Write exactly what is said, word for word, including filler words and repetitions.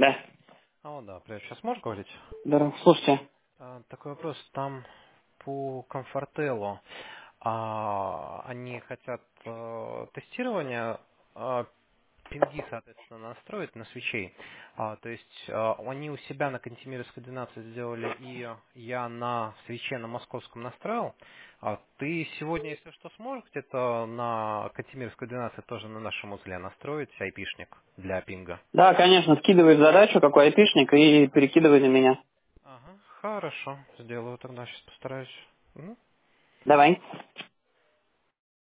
Да. Алло, да, привет. Сейчас можешь говорить? Здорово. Слушайте. А, такой вопрос. Там по комфортелу а, они хотят а, тестирование а, пинги, соответственно, настроить на свечей. А, то есть а, они у себя на Кантемировской двенадцать сделали, и я на свече на Московском настроил. А ты сегодня, если что, сможешь где-то на Кантемировской двенадцать тоже на нашем узле настроить айпишник для пинга? Да, конечно, скидывай задачу, какой айпишник, и перекидывай на меня. Ага, хорошо, сделаю тогда, сейчас постараюсь. Мгм. Давай.